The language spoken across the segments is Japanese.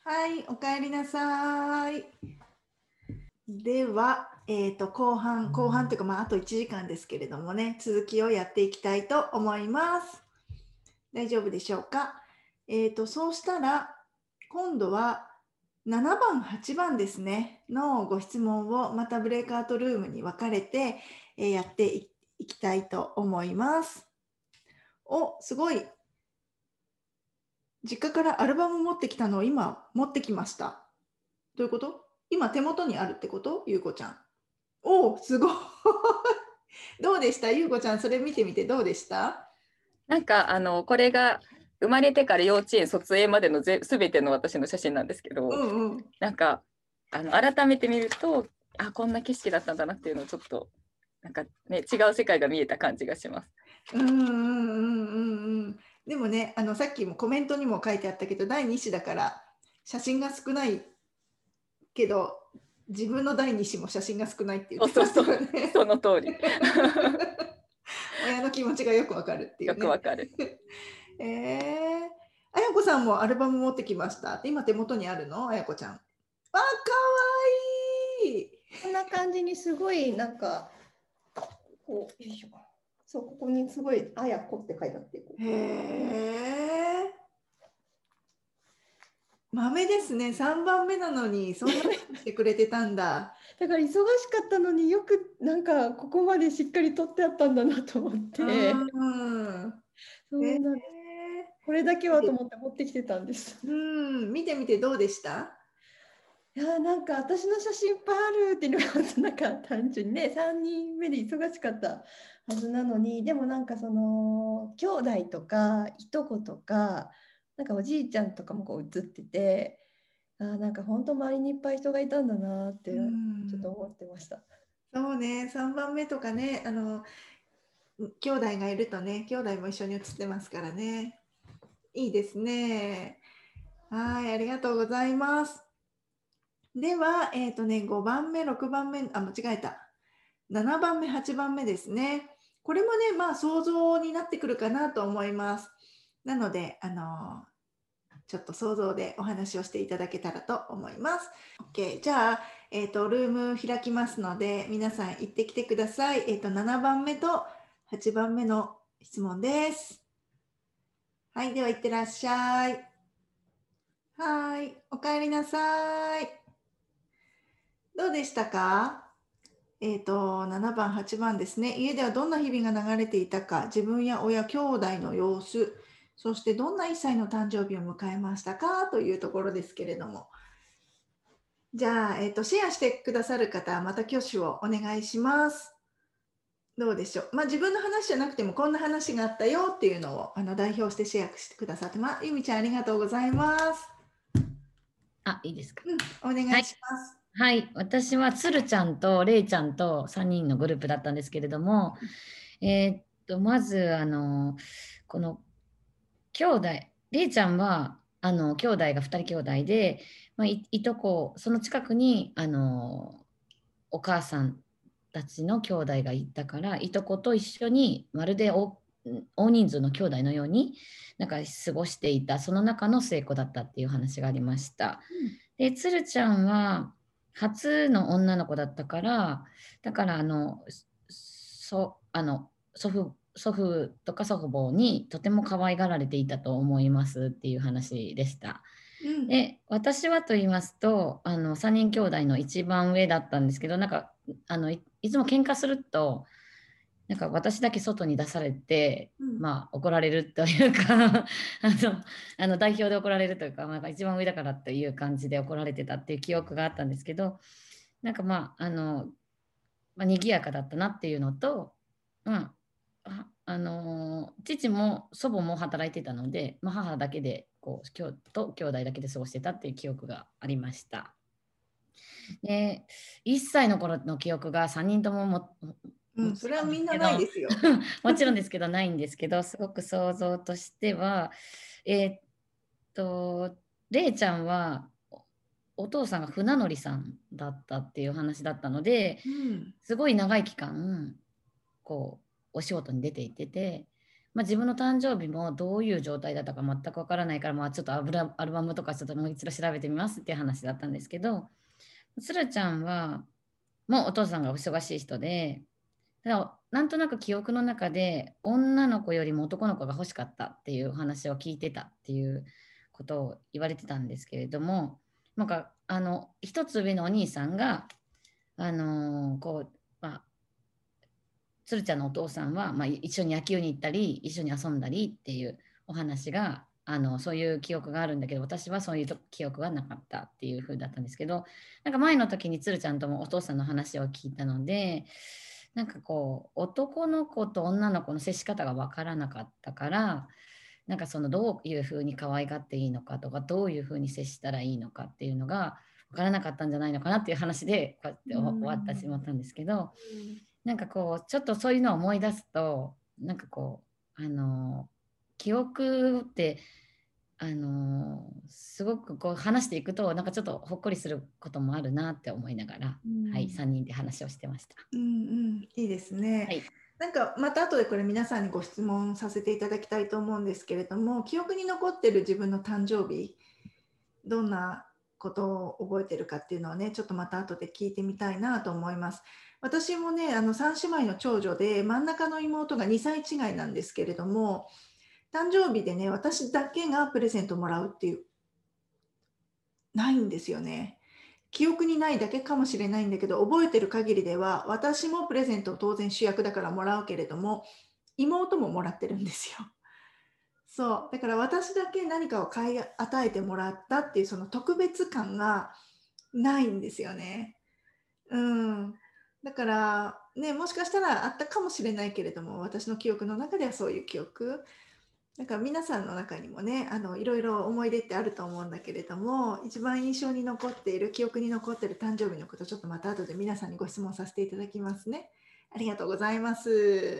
はい、おかえりなさい。では、後半というか、あと1時間ですけれどもね、続きをやっていきたいと思います。大丈夫でしょうか。そうしたら、今度は7番、8番ですね、のご質問をまたブレイクアウトルームに分かれて、やっていきたいと思います。お、すごい。実家からアルバム持ってきたのを今持ってきました。どういうこと？今手元にあるってこと？ゆうこちゃん。おお、すごい。どうでした？ゆうこちゃん、それ見てみてどうでした？ なんかこれが生まれてから幼稚園卒園までの全ての私の写真なんですけど、なんか改めて見ると、こんな景色だったんだなっていうのをちょっとなんかね、違う世界が見えた感じがします。 でもね、さっきもコメントにも書いてあったけど、第2子だから写真が少ないけど、自分の第2子も写真が少ないって言ってますよね。 その通り。 親の気持ちがよくわかるっていうね。 よくわかる。 あやこさんもアルバム持ってきました。今手元にあるの？あやこちゃん。かわいい。 こんな感じにすごいなんかこうよいしょ。そう、ここにすごいあやこって書いてあって。 へえ。豆ですね。3番目なのにそんなにしてくれてたんだ。 だから忙しかったのによくなんかここまでしっかり撮ってあったんだなと思って。そうなんです。これだけはと思って持ってきてたんです。 見てみてどうでした？ いや、なんか私の写真いっぱいあるっていうのがなんか単純にね、3人目で忙しかったはずなのに、でもなんかその兄弟とかいとことかなんかおじいちゃんとかもこう写ってて、なんか本当周りにいっぱい人がいたんだなってちょっと思ってました。 そうね、3番目とかね、兄弟がいるとね、兄弟も一緒に写ってますからね。いいですね。はい、ありがとうございます。では、5番目、6番目、間違えた。7番目、8番目ですね。これもね、想像になってくるかなと思います。なので、ちょっと想像でお話をしていただけたらと思います。OK。じゃあ、ルーム開きますので、皆さん行ってきてください。7番目と8番目の質問です。はい、では行ってらっしゃい。はい、お帰りなさい。どうでしたか？7番、8番ですね。家ではどんな日々が流れていたか、自分や親、兄弟の様子、そしてどんな1歳の誕生日を迎えましたかというところですけれども。じゃあ、シェアしてくださる方、また挙手をお願いします。どうでしょう。自分の話じゃなくても、こんな話があったよっていうのを代表してシェアしてくださって、ゆみちゃんありがとうございます。 いいですか。 お願いします。 はい、私はつるちゃんとれいちゃんと3人のグループだったんですけれども、まずこの兄弟、れいちゃんは兄弟が2人兄弟で、いとこ、その近くにお母さんたちの兄弟がいたから、いとこと一緒にまるで大人数の兄弟のようになんか過ごしていた、その中の末っ子だったっていう話がありました。で、つるちゃんは初の女の子だったから、だから祖父とか祖父母にとても可愛がられていたと思いますっていう話でした。で、私はと言いますと3人兄弟の一番上だったんですけど、なんかいつも喧嘩するとなんか私だけ外に出されて、怒られるというか代表で怒られるというか、なんか一番上だからっていう感じで怒られてたっていう記憶があったんですけど、なんか賑やかだったなっていうのと、父も祖母も働いてたので、母だけで兄弟だけで過ごしてたっていう記憶がありました。で、1歳の頃の記憶が3人ともそれはみんなないですよ。 もちろんですけどないんですけど、すごく想像としては、れいちゃんはお父さんが船乗りさんだったっていう話だったので、すごい長い期間お仕事に出ていてて、 自分の誕生日もどういう状態だったか全くわからないから、ちょっとアルバムとかちょっともう一度調べてみますっていう話だったんですけど、つるちゃんはもうお父さんがお忙しい人で、ただなんとなく記憶の中で女の子よりも男の子が欲しかったっていう話を聞いてたっていうことを言われてたんですけれども、一つ上のお兄さんがつるちゃんのお父さんは、一緒に野球に行ったり一緒に遊んだりっていうお話がそういう記憶があるんだけど、私はそういう記憶がなかったっていう風だったんですけど、なんか前の時につるちゃんともお父さんの話を聞いたので、なんかこう男の子と女の子の接し方が分からなかったから、なんかそのどういう風に可愛がっていいのかとか、どういう風に接したらいいのかっていうのが分からなかったんじゃないのかなっていう話でこうやって終わってしまったんですけど、なんかこうちょっとそういうのを思い出すと、なんかこう記憶ってすごくこう話していくとなんかちょっとほっこりすることもあるなって思いながら、はい、3人で話をしてました。 いいですね。はい、なんかまた後でこれ皆さんにご質問させていただきたいと思うんですけれども、記憶に残ってる自分の誕生日、どんなことを覚えてるかっていうのをね、ちょっとまた後で聞いてみたいなと思います。私もね、3姉妹の長女で真ん中の妹が2歳違いなんですけれども、誕生日でね、私だけがプレゼントもらうっていう、ないんですよね。記憶にないだけかもしれないんだけど、覚えてる限りでは、私もプレゼントを当然主役だからもらうけれども、妹ももらってるんですよ。そう。だから私だけ何かを与えてもらったっていうその特別感がないんですよね。だからね、もしかしたらあったかもしれないけれども、私の記憶の中ではそういう記憶。なんか皆さんの中にもね、いろいろ思い出ってあると思うんだけれども、一番印象に残っている、記憶に残っている誕生日のこと、ちょっとまた後で皆さんにご質問させていただきますね。ありがとうございます。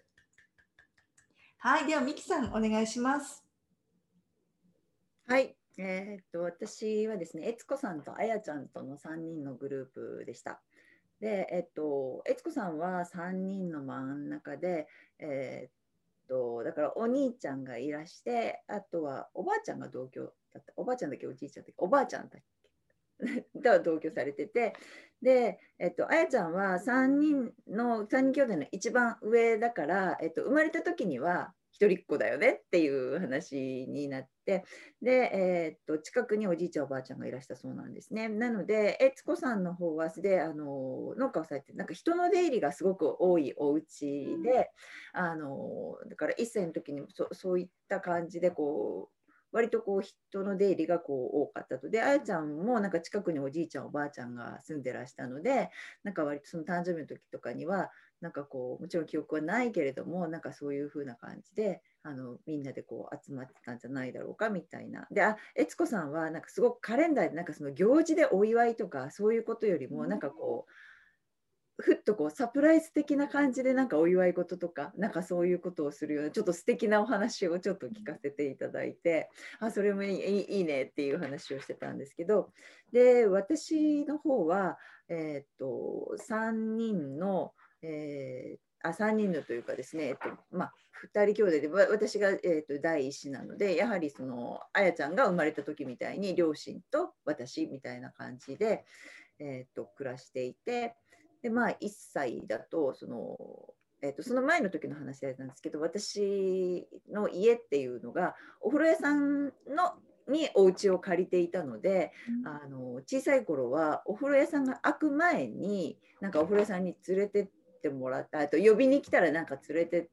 はい、ではミキさんお願いします。 はい、私はですね、悦子さんとあやちゃんとの3人のグループでした。で、悦子さんは3人の真ん中で、だからお兄ちゃんがいらして、あとはおばあちゃんが同居だった。おばあちゃんだっけ、おじいちゃんだっけ、おばあちゃんだっけと同居されてて、で、あやちゃんは3人兄弟の一番上だから、生まれた時には一人っ子だよねっていう話になって、で、近くにおじいちゃんおばあちゃんがいらしたそうなんですね。なので悦子さんの方はで農家をされて、なんか人の出入りがすごく多いお家で、だから1歳の時にそういった感じでこう割とこう人の出入りがこう多かったと。で、あやちゃんもなんか近くにおじいちゃんおばあちゃんが住んでらしたので、なんか割とその誕生日の時とかにはなんかこうもちろん記憶はないけれども、なんかそういう風な感じでみんなでこう集まってたんじゃないだろうかみたいな。で、悦子さんはなんかすごくカレンダーでなんかその行事でお祝いとかそういうことよりもなんかこうふっとこうサプライズ的な感じでなんかお祝い事とかなんかそういうことをするようなちょっと素敵なお話をちょっと聞かせていただいて、それもいいねっていう話をしてたんですけど、で私の方は、3人の、3人のというかですね、2人兄弟で私が、第一子なので、やはりそのあやちゃんが生まれた時みたいに両親と私みたいな感じで、暮らしていて、で1歳だとその前の時の話なんですけど、私の家っていうのがお風呂屋さんにお家を借りていたので、小さい頃はお風呂屋さんが開く前になんかお風呂屋さんに連れてってもらった、あと呼びに来たらなんか連れてって、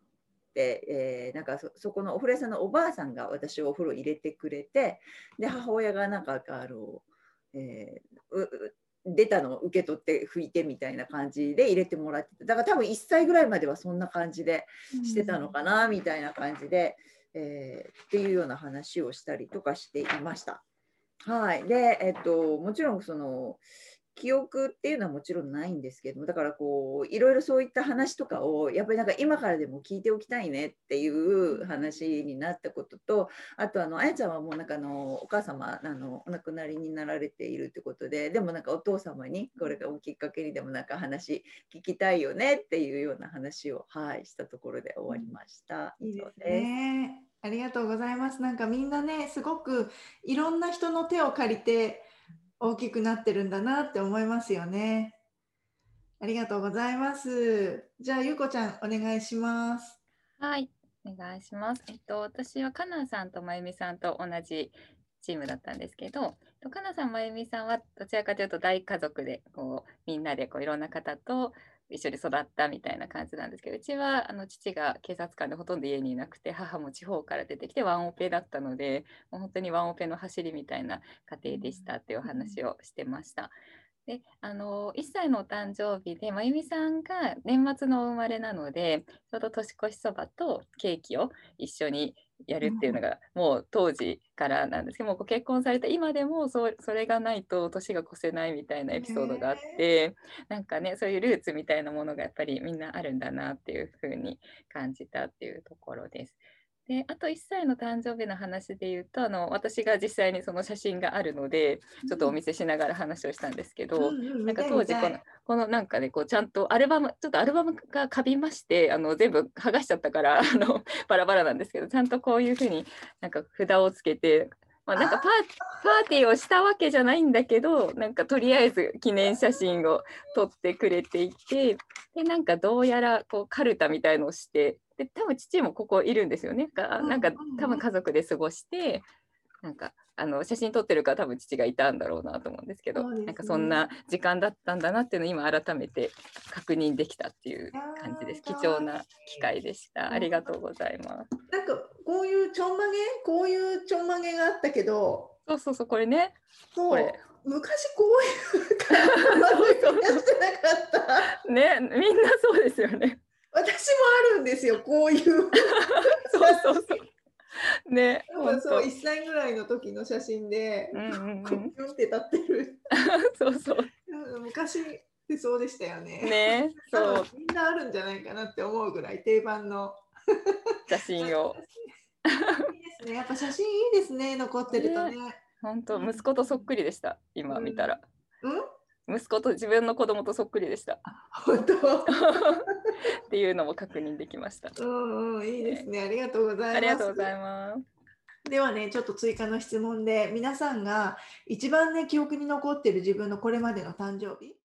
なんかそこのお風呂屋さんのおばあさんが私をお風呂入れてくれて、で母親がなんか出たのを受け取って拭いてみたいな感じで入れてもらってて、だから多分1歳ぐらいまではそんな感じでしてたのかなみたいな感じで、っていうような話をしたりとかしていました。はい。で、もちろんその記憶っていうのはもちろんないんですけども、だからこういろいろそういった話とかをやっぱりなんか今からでも聞いておきたいねっていう話になったことと、あとあやちゃんはもうなんかお母様お亡くなりになられているってことで、でもなんかお父様にこれがきっかけにでもなんか話聞きたいよねっていうような話を、はい、したところで終わりました。 いいですね。ありがとうございます。なんかみんなね、すごくいろんな人の手を借りて大きくなってるんだなって思いますよね。ありがとうございます。じゃあゆうこちゃんお願いします。 はい、お願いします。私はかなさんとまゆみさんと同じチームだったんですけど、かなさんまゆみさんはどちらかというと大家族でこうみんなでこういろんな方と一緒に育ったみたいな感じなんですけど、うちは父が警察官でほとんど家にいなくて、母も地方から出てきてワンオペだったので、もう本当にワンオペの走りみたいな家庭でしたっていうお話をしてました。で1歳のお誕生日で、まゆみさんが年末のお生まれなので、ちょうど年越しそばとケーキを一緒にやるっていうのがもう当時からなんですけども、ご結婚された今でもそれがないと年が越せないみたいなエピソードがあって、なんかね、そういうルーツみたいなものがやっぱりみんなあるんだなっていうふうに感じたっていうところです。であと1歳の誕生日の話で言うと、私が実際にその写真があるのでちょっとお見せしながら話をしたんですけど、なんか当時このなんかね、こうちゃんとちょっとアルバムがかびまして、全部剥がしちゃったからバラバラなんですけど、ちゃんとこういうふうになんか札をつけて、なんかパーティーをしたわけじゃないんだけど、なんかとりあえず記念写真を撮ってくれていて、でなんかどうやらこうカルタみたいのをして、で多分父もここいるんですよね。なんか多分家族で過ごして、なんか写真撮ってるから多分父がいたんだろうなと思うんですけど、なんかそんな時間だったんだなっていうのを今改めて確認できたっていう感じです。貴重な機会でした。ありがとうございます。 なんかこういうちょんまげがあったけど、 そうこれね。 これ昔こういう感じやってなかったね、みんなそうですよね。 私もあるんですよ、こういうそうね、 そう1歳ぐらいの時の写真で、ピュンって立ってるそう昔ってそうでしたよね。 ね、そうみんなあるんじゃないかなって思うぐらい定番の写真をいいですね、やっぱ写真いいですね、残ってるとね。 本当、息子とそっくりでした、今見たら。息子と自分の子供とそっくりでした。 本当っていうのも確認できました。 いいですね。ありがとうございます。 ありがとうございます。 ではね、ちょっと追加の質問で、皆さんが一番ね、記憶に残っている自分のこれまでの誕生日。